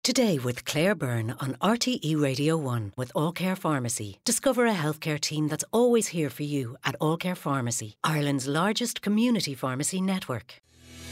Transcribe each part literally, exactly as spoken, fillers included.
Today with Claire Byrne on R T E Radio one with All Care Pharmacy. Discover a healthcare team that's always here for you at All Care Pharmacy, Ireland's largest community pharmacy network.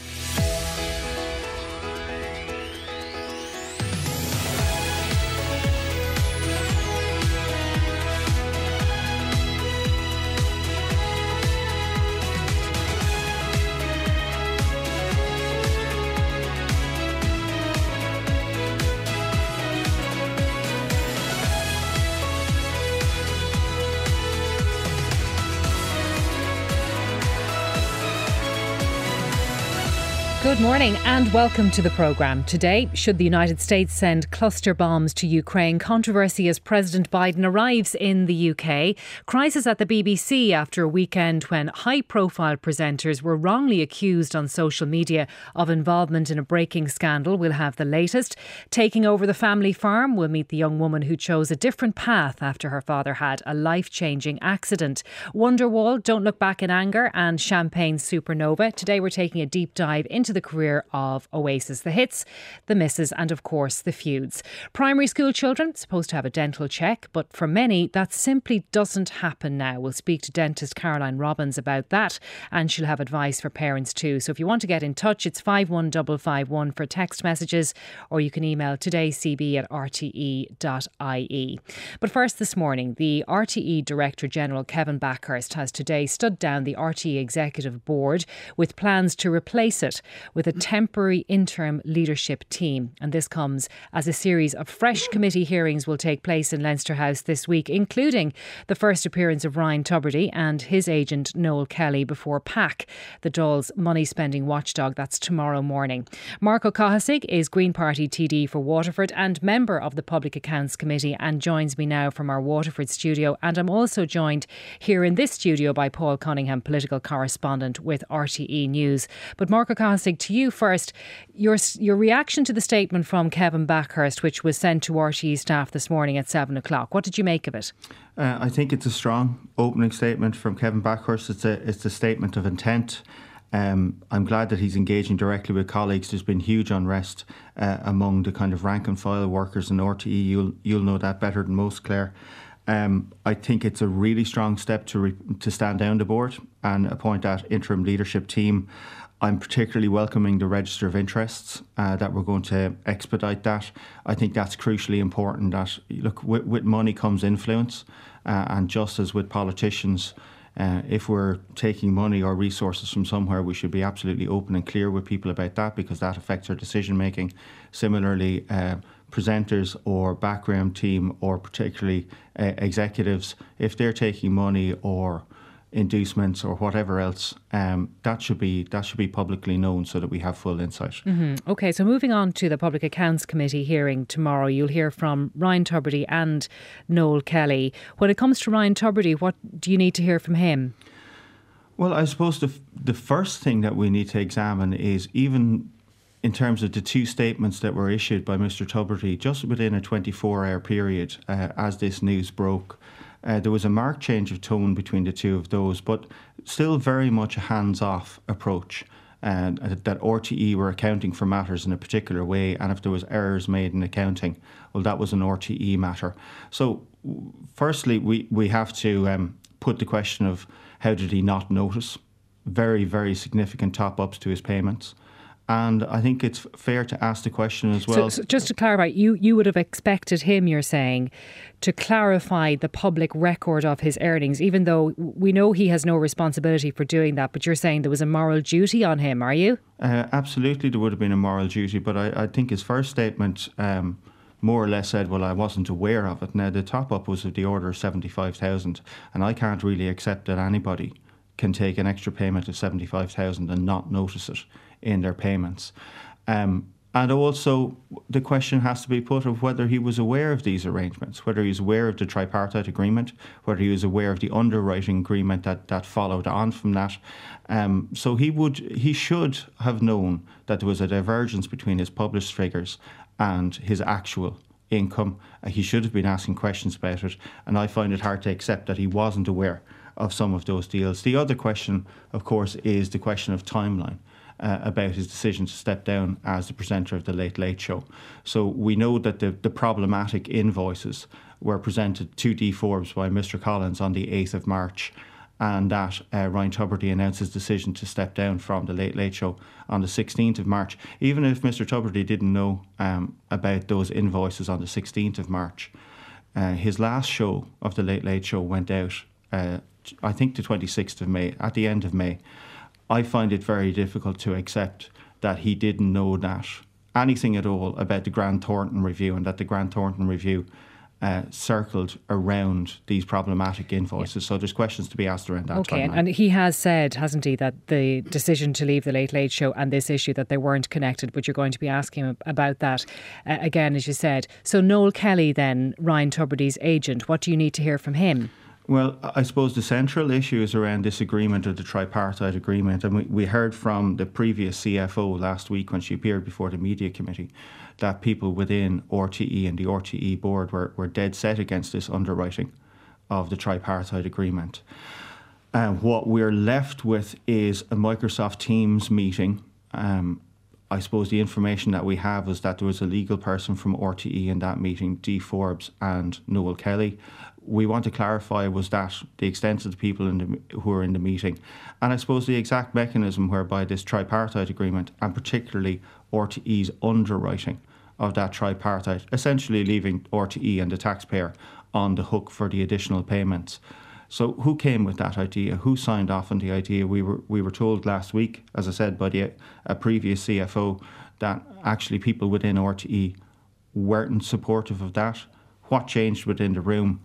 Good morning and welcome to the programme. Today, should the United States send cluster bombs to Ukraine? Controversy as President Biden arrives in the U K. Crisis at the B B C after a weekend when high-profile presenters were wrongly accused on social media of involvement in a breaking scandal. We'll have the latest. Taking over the family farm, we'll meet the young woman who chose a different path after her father had a life-changing accident. Wonderwall, Don't Look Back in Anger and Champagne Supernova. Today we're taking a deep dive into the career of Oasis, the hits, the misses and of course the feuds. Primary school children supposed to have a dental check, but for many that simply doesn't happen now. We'll speak to dentist Caroline Robbins about that and she'll have advice for parents too. So if you want to get in touch, it's five one five five one for text messages, or you can email todaycb at r t e dot i e. But first this morning, the R T E Director General Kevin Backhurst has today stood down the R T E Executive Board with plans to replace it with a temporary interim leadership team. And this comes as a series of fresh committee hearings will take place in Leinster House this week, including the first appearance of Ryan Tubridy and his agent Noel Kelly before PAC, the Dáil's money-spending watchdog. That's tomorrow morning. Mark O'Cahasig is Green Party T D for Waterford and member of the Public Accounts Committee and joins me now from our Waterford studio. And I'm also joined here in this studio by Paul Cunningham, political correspondent with R T E News. But Mark O'Cahasig, to you first, your your reaction to the statement from Kevin Backhurst, which was sent to R T E staff this morning at seven o'clock. What did you make of it? Uh, I think it's a strong opening statement from Kevin Backhurst. It's a, it's a statement of intent. Um, I'm glad that he's engaging directly with colleagues. There's been huge unrest uh, among the kind of rank and file workers in R T E. You'll, you'll know that better than most, Claire. Um, I think it's a really strong step to re- to stand down the board and appoint that interim leadership team. I'm particularly welcoming the register of interests, uh, that we're going to expedite that. I think that's crucially important that, look, with, with money comes influence, uh, and just as with politicians, uh, if we're taking money or resources from somewhere, we should be absolutely open and clear with people about that, because that affects our decision making. Similarly, uh, presenters or background team or particularly uh, executives, if they're taking money or inducements or whatever else, um, that should be that should be publicly known so that we have full insight. Mm-hmm. OK, so moving on to the Public Accounts Committee hearing tomorrow, you'll hear from Ryan Tubridy and Noel Kelly. When it comes to Ryan Tubridy, what do you need to hear from him? Well, I suppose the f- the first thing that we need to examine is, even in terms of the two statements that were issued by Mister Tubridy just within a twenty-four hour period uh, as this news broke, Uh, there was a marked change of tone between the two of those, but still very much a hands-off approach, and uh, that R T E were accounting for matters in a particular way, and if there was errors made in accounting, well, that was an R T E matter. So firstly, we, we have to um, put the question of how did he not notice very, very significant top-ups to his payments. And I think it's fair to ask the question as well. So, so just to clarify, you, you would have expected him, you're saying, to clarify the public record of his earnings, even though we know he has no responsibility for doing that. But you're saying there was a moral duty on him, are you? Uh, absolutely, there would have been a moral duty. But I, I think his first statement um, more or less said, well, I wasn't aware of it. Now, the top-up was of the order of seventy-five thousand. And I can't really accept that anybody can take an extra payment of seventy-five thousand and not notice it in their payments. Um, and also the question has to be put of whether he was aware of these arrangements, whether he was aware of the tripartite agreement, whether he was aware of the underwriting agreement that, that followed on from that. Um, so he would, he should have known that there was a divergence between his published figures and his actual income. Uh, he should have been asking questions about it, and I find it hard to accept that he wasn't aware of some of those deals. The other question, of course, is the question of timeline. uh, about his decision to step down as the presenter of the Late Late Show. So we know that the, the problematic invoices were presented to Dee Forbes by Mister Collins on the eighth of March, and that uh, Ryan Tubridy announced his decision to step down from the Late Late Show on the sixteenth of March. Even if Mister Tubridy didn't know um, about those invoices on the sixteenth of March, uh, his last show of the Late Late Show went out, uh, I think the twenty-sixth of May, at the end of May. I find it very difficult to accept that he didn't know that anything at all about the Grant Thornton review, and that the Grant Thornton review Uh, circled around these problematic invoices. Yeah. So there's questions to be asked around that. Okay, and, and he has said, hasn't he, that the decision to leave the Late Late Show and this issue, that they weren't connected, but you're going to be asking him about that uh, again, as you said. So Noel Kelly then, Ryan Tubridy's agent, what do you need to hear from him? Well, I suppose the central issue is around this agreement, or the tripartite agreement. And we, we heard from the previous C F O last week when she appeared before the media committee that people within R T E and the R T E board were, were dead set against this underwriting of the tripartite agreement. Uh, what we're left with is a Microsoft Teams meeting. Um, I suppose the information that we have is that there was a legal person from R T E in that meeting, Dee Forbes and Noel Kelly. We want to clarify, was that the extent of the people in the, who were in the meeting, and I suppose the exact mechanism whereby this tripartite agreement, and particularly R T E's underwriting of that tripartite, essentially leaving R T E and the taxpayer on the hook for the additional payments. So who came with that idea? Who signed off on the idea? We were we were told last week, as I said, by the, a previous C F O, that actually people within R T E weren't supportive of that. What changed within the room?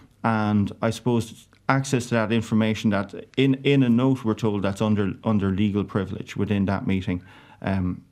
And I suppose access to that information, that in, in a note we're told that's under under legal privilege within that meeting. Um,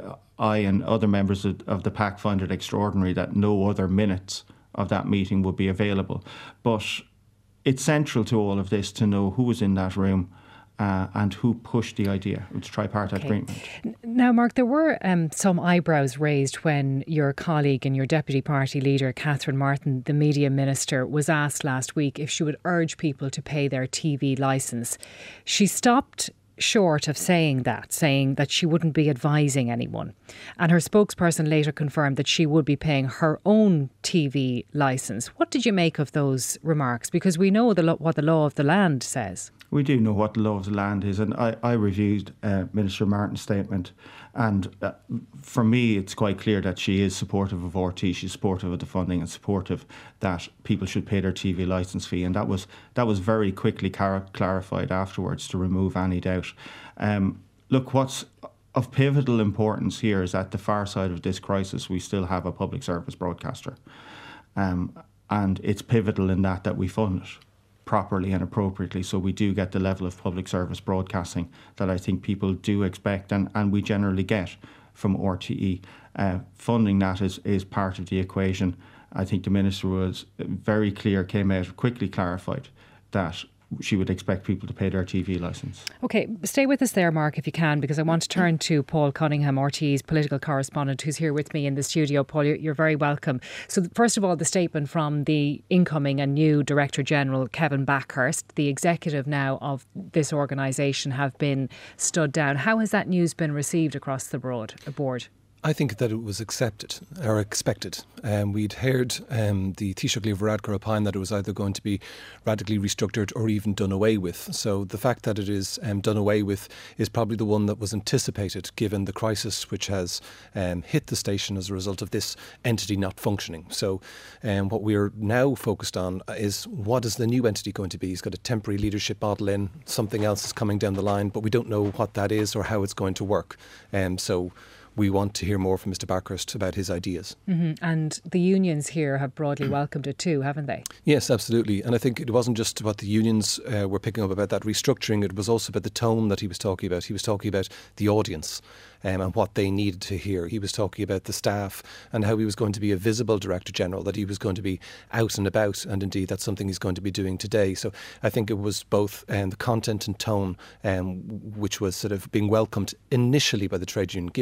I and other members of, of the PAC find it extraordinary that no other minutes of that meeting would be available. But it's central to all of this to know who was in that room uh, and who pushed the idea of the tripartite okay. agreement. Now, Mark, there were um, some eyebrows raised when your colleague and your deputy party leader, Catherine Martin, the media minister, was asked last week if she would urge people to pay their T V licence. She stopped short of saying that, saying that she wouldn't be advising anyone. And her spokesperson later confirmed that she would be paying her own T V licence. What did you make of those remarks? Because we know the lo- what the law of the land says. We do know what the law of the land is, and I, I reviewed uh, Minister Martin's statement, and uh, for me it's quite clear that she is supportive of R T. She's supportive of the funding and supportive that people should pay their T V licence fee, and that was that was very quickly car- clarified afterwards to remove any doubt. Um, look, what's of pivotal importance here is at the far side of this crisis we still have a public service broadcaster, um, and it's pivotal in that that we fund it properly and appropriately, so we do get the level of public service broadcasting that I think people do expect, and, and we generally get from R T E. Uh, funding that is, is part of the equation. I think the Minister was very clear, came out, quickly clarified that she would expect people to pay their T V licence. OK, stay with us there, Mark, if you can, because I want to turn to Paul Cunningham, R T E's political correspondent, who's here with me in the studio. Paul, you're very welcome. So first of all, the statement from the incoming and new Director General, Kevin Backhurst. The executive now of this organisation have been stood down. How has that news been received across the broad, board? I think that it was accepted or expected. Um, we'd heard um, the Taoiseach Leo Varadkar opine that it was either going to be radically restructured or even done away with. So the fact that it is um, done away with is probably the one that was anticipated, given the crisis which has um, hit the station as a result of this entity not functioning. So um, what we're now focused on is, what is the new entity going to be? He's got a temporary leadership model in, something else is coming down the line, but we don't know what that is or how it's going to work. Um, so we want to hear more from Mr Backhurst about his ideas. Mm-hmm. And the unions here have broadly welcomed it too, haven't they? Yes, absolutely. And I think it wasn't just what the unions uh, were picking up about that restructuring, it was also about the tone that he was talking about. He was talking about the audience um, and what they needed to hear. He was talking about the staff and how he was going to be a visible Director General, that he was going to be out and about, and indeed that's something he's going to be doing today. So I think it was both um, the content and tone um, which was sort of being welcomed initially by the trade union, given that so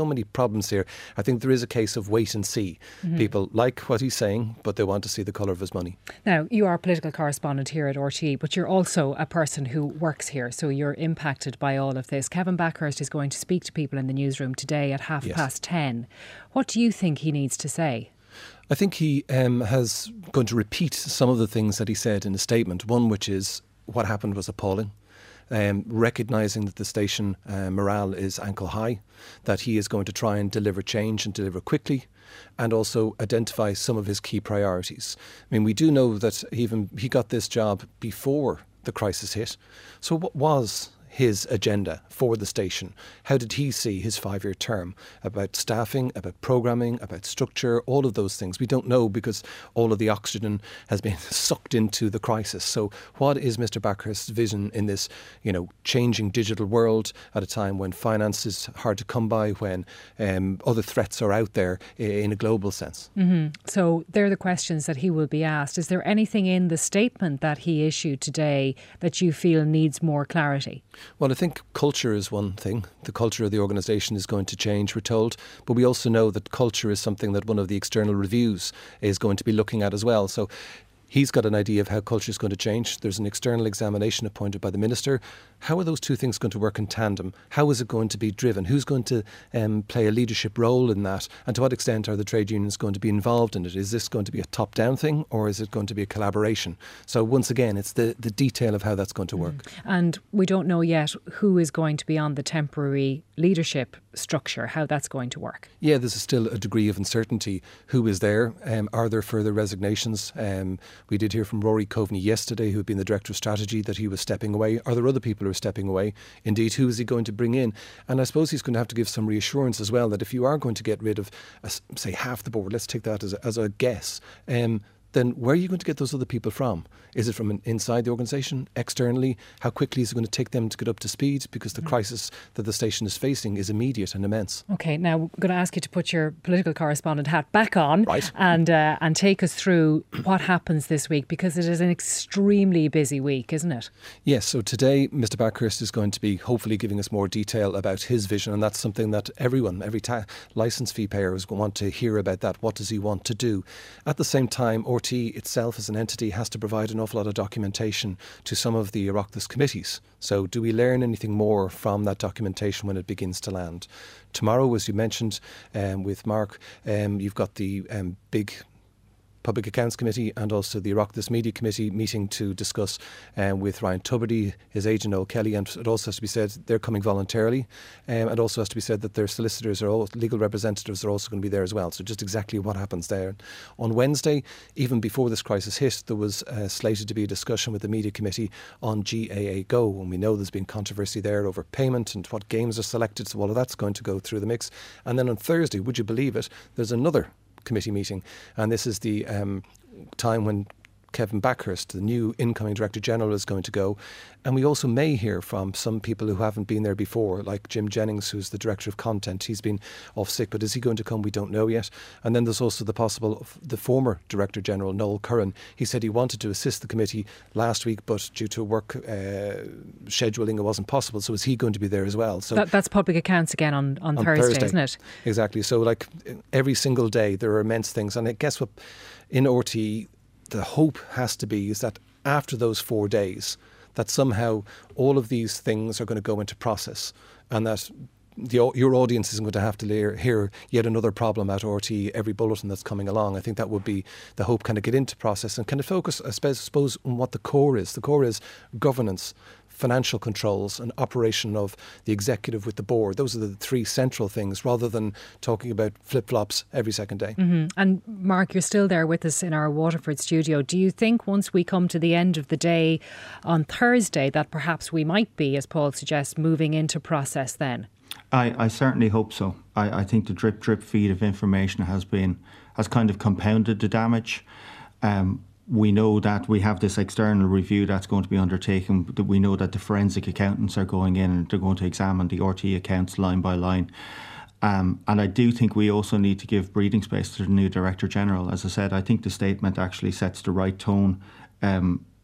many problems here. I think there is a case of wait and see. Mm-hmm. People like what he's saying, but they want to see the colour of his money. Now, you are a political correspondent here at R T E, but you're also a person who works here, so you're impacted by all of this. Kevin Backhurst is going to speak to people in the newsroom today at half yes. past ten. What do you think he needs to say? I think he um, has going to repeat some of the things that he said in a statement. One, which is what happened was appalling. Um, recognising that the station uh, morale is ankle high, that he is going to try and deliver change and deliver quickly, and also identify some of his key priorities. I mean, we do know that even he got this job before the crisis hit. So what was his agenda for the station? How did he see his five-year term? About staffing, about programming, about structure, all of those things. We don't know because all of the oxygen has been sucked into the crisis. So what is Mister Backhurst's vision in this, you know, changing digital world at a time when finance is hard to come by, when um, other threats are out there in a global sense? Mm-hmm. So they're the questions that he will be asked. Is there anything in the statement that he issued today that you feel needs more clarity? Well, I think culture is one thing. The culture of the organisation is going to change, we're told. But we also know that culture is something that one of the external reviews is going to be looking at as well. So he's got an idea of how culture is going to change. There's an external examination appointed by the Minister. How are those two things going to work in tandem? How is it going to be driven? Who's going to um, play a leadership role in that? And to what extent are the trade unions going to be involved in it? Is this going to be a top-down thing, or is it going to be a collaboration? So once again, it's the, the detail of how that's going to work. Mm. And we don't know yet who is going to be on the temporary leadership structure, how that's going to work. Yeah, there's still a degree of uncertainty. Who is there? Um, are there further resignations? Um, we did hear from Rory Coveney yesterday, who had been the Director of Strategy, that he was stepping away. Are there other people who are stepping away? Indeed, who is he going to bring in? And I suppose he's going to have to give some reassurance as well that if you are going to get rid of, uh, say, half the board, let's take that as a, as a guess, um, then where are you going to get those other people from? Is it from inside the organisation, externally? How quickly is it going to take them to get up to speed? Because the mm. crisis that the station is facing is immediate and immense. OK, now I'm going to ask you to put your political correspondent hat back on, right. and uh, and take us through what happens this week, because it is an extremely busy week, isn't it? Yes, so today Mister Backhurst is going to be hopefully giving us more detail about his vision, and that's something that everyone, every ta- licence fee payer is going to want to hear about that. What does he want to do? At the same time, R T E itself as an entity has to provide an awful lot of documentation to some of the Oireachtas committees. So do we learn anything more from that documentation when it begins to land? Tomorrow, as you mentioned um, with Mark, um, you've got the um, big Public Accounts Committee and also the Oireachtas Media Committee meeting to discuss um, with Ryan Tubridy, his agent Noel Kelly, and it also has to be said they're coming voluntarily. Um, it also has to be said that their solicitors, are all, legal representatives are also going to be there as well. So just exactly what happens there. On Wednesday, even before this crisis hit, there was uh, slated to be a discussion with the Media Committee on G A A Go, and we know there's been controversy there over payment and what games are selected, so all of that's going to go through the mix. And then on Thursday, would you believe it, there's another committee meeting, and this is the um, time when Kevin Backhurst, the new incoming Director General, is going to go. And we also may hear from some people who haven't been there before, like Jim Jennings, who's the Director of Content. He's been off sick, but is he going to come? We don't know yet. And then there's also the possible of the former Director General, Noel Curran. He said he wanted to assist the committee last week, but due to work uh, scheduling, it wasn't possible. So is he going to be there as well? So that, that's public accounts again on, on, on Thursday, Thursday, isn't it? Exactly. So like every single day, there are immense things. And I guess what in R T E, the hope has to be is that after those four days, that somehow all of these things are going to go into process, and that the, your audience isn't going to have to hear, hear yet another problem at R T E every bulletin that's coming along. I think that would be the hope, kind of get into process and kind of focus, I suppose, suppose on what the core is. The core is governance, financial controls and operation of the executive with the board. Those are the three central things, rather than talking about flip-flops every second day. Mm-hmm. And Mark, you're still there with us in our Waterford studio. Do you think once we come to the end of the day on Thursday that perhaps we might be, as Paul suggests, moving into process then? I, I certainly hope so. I, I think the drip drip feed of information has been has kind of compounded the damage. Um, We know that we have this external review that's going to be undertaken. We know that the forensic accountants are going in and they're going to examine the R T E accounts line by line. Um, and I do think we also need to give breathing space to the new Director General. As I said, I think the statement actually sets the right tone um,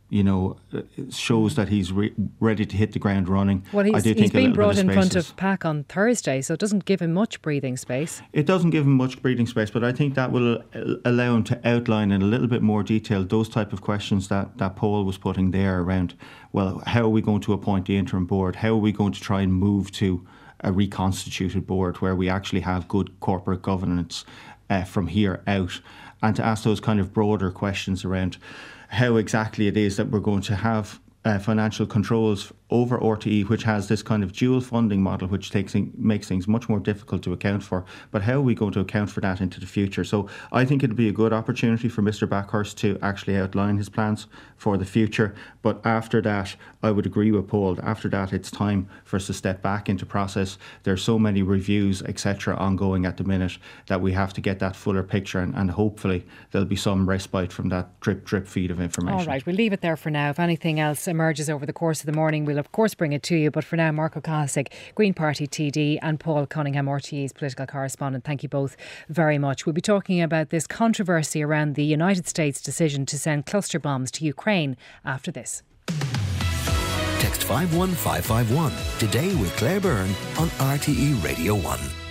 you know, shows that he's re- ready to hit the ground running. Well, he's, I do he's think been brought in front is, of P A C on Thursday, so it doesn't give him much breathing space. It doesn't give him much breathing space, but I think that will allow him to outline in a little bit more detail those type of questions that, that Paul was putting there around, well, how are we going to appoint the interim board? How are we going to try and move to a reconstituted board where we actually have good corporate governance uh, from here out? And to ask those kind of broader questions around how exactly it is that we're going to have uh, financial controls over R T E, which has this kind of dual funding model, which takes in, makes things much more difficult to account for. But how are we going to account for that into the future? So I think it'd be a good opportunity for Mister Backhurst to actually outline his plans for the future. But after that, I would agree with Paul. After that, it's time for us to step back into process. There's so many reviews, et cetera, ongoing at the minute that we have to get that fuller picture, and, and hopefully there'll be some respite from that drip, drip feed of information. All right, we'll leave it there for now. If anything else emerges over the course of the morning, we'll of course bring it to you. But for now, Mark O'Callaghan, Green Party T D, and Paul Cunningham, R T E's political correspondent, thank you both very much. We'll be talking about this controversy around the United States' decision to send cluster bombs to Ukraine after this. Text five one five five one today with Claire Byrne on R T E Radio one.